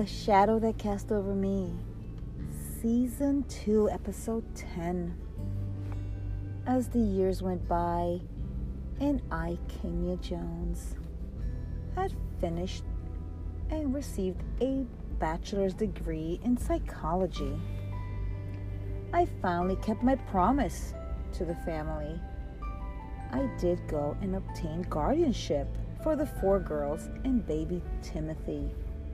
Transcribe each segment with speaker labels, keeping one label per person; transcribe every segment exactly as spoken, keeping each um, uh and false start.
Speaker 1: The Shadow That Cast Over Me, Season two, Episode ten. As the years went by, and I, Kenya Jones, had finished and received a bachelor's degree in psychology, I finally kept my promise to the family. I did go and obtain guardianship for the four girls and baby Timothy.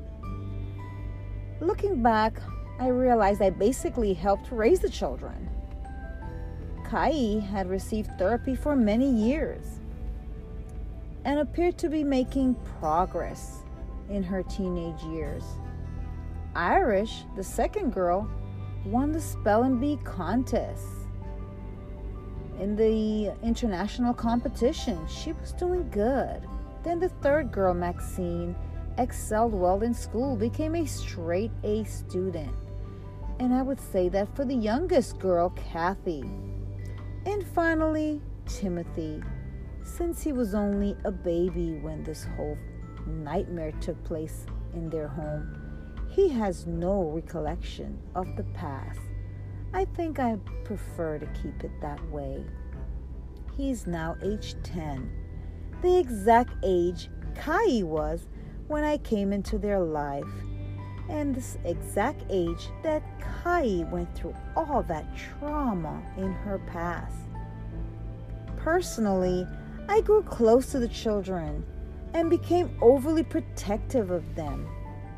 Speaker 1: Looking back, I realized I basically helped raise the children. Kai had received therapy for many years and appeared to be making progress in her teenage years. Irish, the second girl, won the spelling bee contest. In the international competition, she was doing good. Then the third girl, Maxine, excelled well in school, became a straight A student. And I would say that for the youngest girl, Kathy. And finally, Timothy, since he was only a baby when this whole nightmare took place in their home, he has no recollection of the past. I think I prefer to keep it that way. He's now age ten, the exact age Kai was when I came into their life, and this exact age that Kai went through all that trauma in her past. Personally, I grew close to the children and became overly protective of them.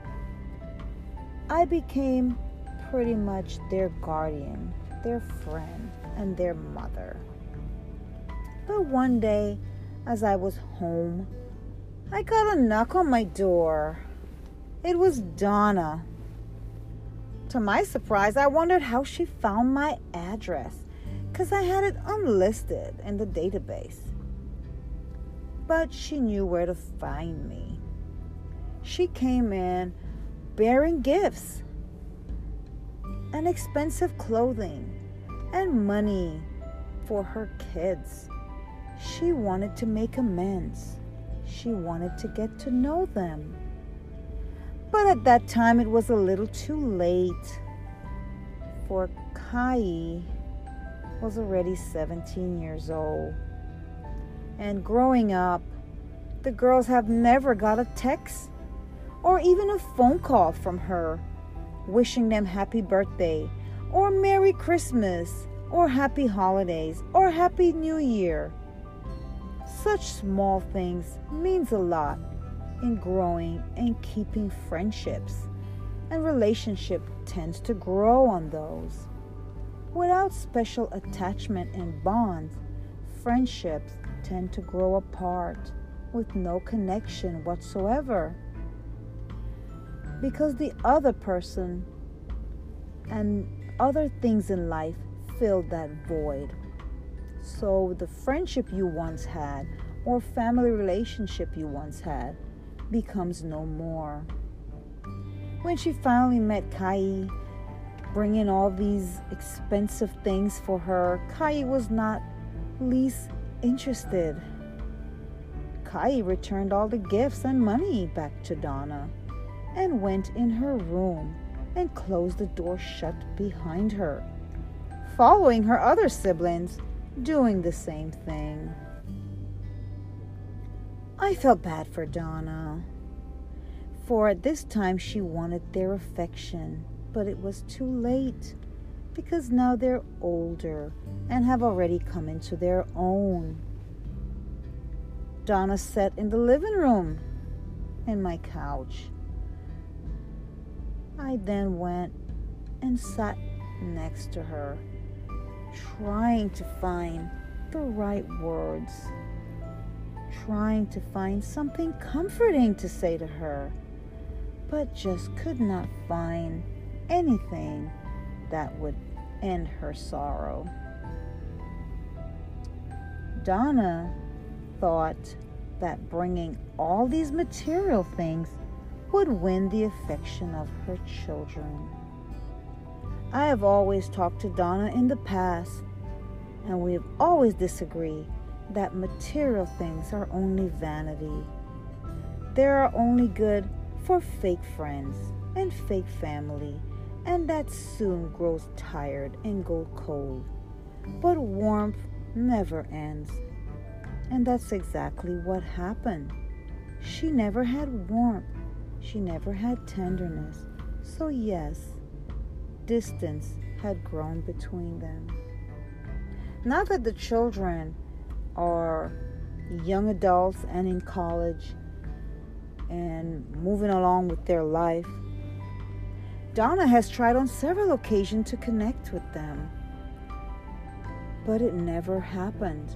Speaker 1: I became pretty much their guardian, their friend, and their mother. But one day, as I was home, I got a knock on my door. It was Donna. To my surprise, I wondered how she found my address, because I had it unlisted in the database. But she knew where to find me. She came in bearing gifts and expensive clothing and money for her kids. She wanted to make amends. She wanted to get to know them. But at that time, it was a little too late, for Kai was already seventeen years old. And growing up, the girls have never got a text or even a phone call from her wishing them happy birthday or Merry Christmas or Happy Holidays or Happy New Year. Such small things means a lot in growing and keeping friendships, and relationship tends to grow on those. Without special attachment and bonds, friendships tend to grow apart with no connection whatsoever, because the other person and other things in life fill that void. So the friendship you once had or family relationship you once had becomes no more. When she finally met Kai, bringing all these expensive things for her, Kai was not least interested. Kai returned all the gifts and money back to Donna and went in her room and closed the door shut behind her, following her other siblings doing the same thing. I felt bad for Donna, for at this time she wanted their affection, but it was too late, because now they're older and have already come into their own. Donna sat in the living room in my couch. I then went and sat next to her, trying to find the right words, trying to find something comforting to say to her, but just could not find anything that would end her sorrow. Donna thought that bringing all these material things would win the affection of her children. I have always talked to Donna in the past, and we have always disagreed that material things are only vanity. They are only good for fake friends and fake family, and that soon grows tired and go cold. But warmth never ends. And that's exactly what happened. She never had warmth. She never had tenderness. So yes, distance had grown between them. Now that the children are young adults and in college and moving along with their life, Donna has tried on several occasions to connect with them, but it never happened.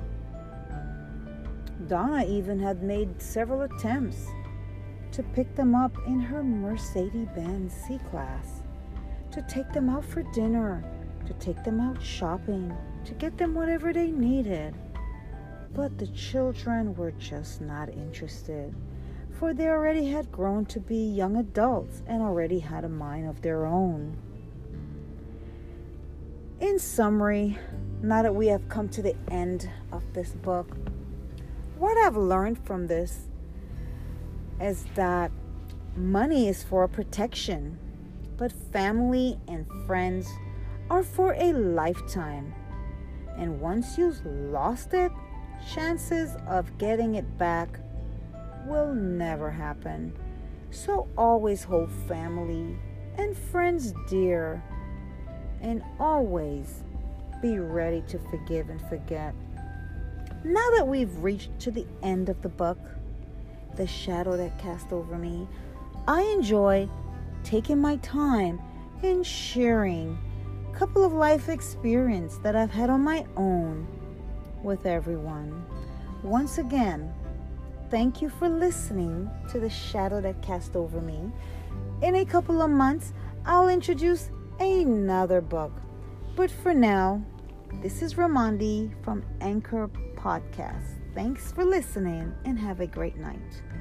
Speaker 1: Donna even had made several attempts to pick them up in her Mercedes-Benz C-Class, to take them out for dinner, to take them out shopping, to get them whatever they needed. But the children were just not interested, for they already had grown to be young adults and already had a mind of their own. In summary, now that we have come to the end of this book, what I've learned from this is that money is for protection, but family and friends are for a lifetime. And once you've lost it, chances of getting it back will never happen. So always hold family and friends dear, and always be ready to forgive and forget. Now that we've reached to the end of the book, The Shadow That Cast Over Me, I enjoy taking my time and sharing a couple of life experiences that I've had on my own with everyone. Once again, thank you for listening to The Shadow That Cast Over Me. In a couple of months, I'll introduce another book. But for now, this is Ramondi from Anchor Podcast. Thanks for listening and have a great night.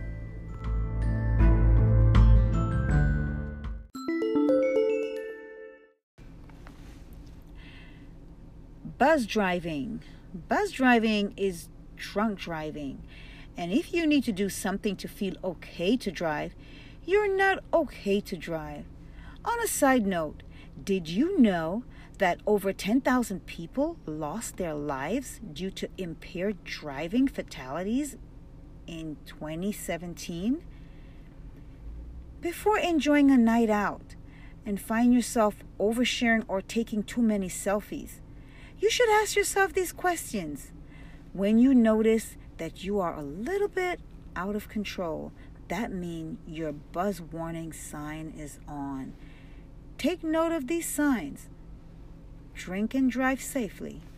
Speaker 1: Buzz driving. Buzz driving is drunk driving. And if you need to do something to feel okay to drive, you're not okay to drive. On a side note, did you know that over ten thousand people lost their lives due to impaired driving fatalities in twenty seventeen? Before enjoying a night out and find yourself oversharing or taking too many selfies, you should ask yourself these questions. When you notice that you are a little bit out of control, that means your buzz warning sign is on. Take note of these signs. Drink and drive safely.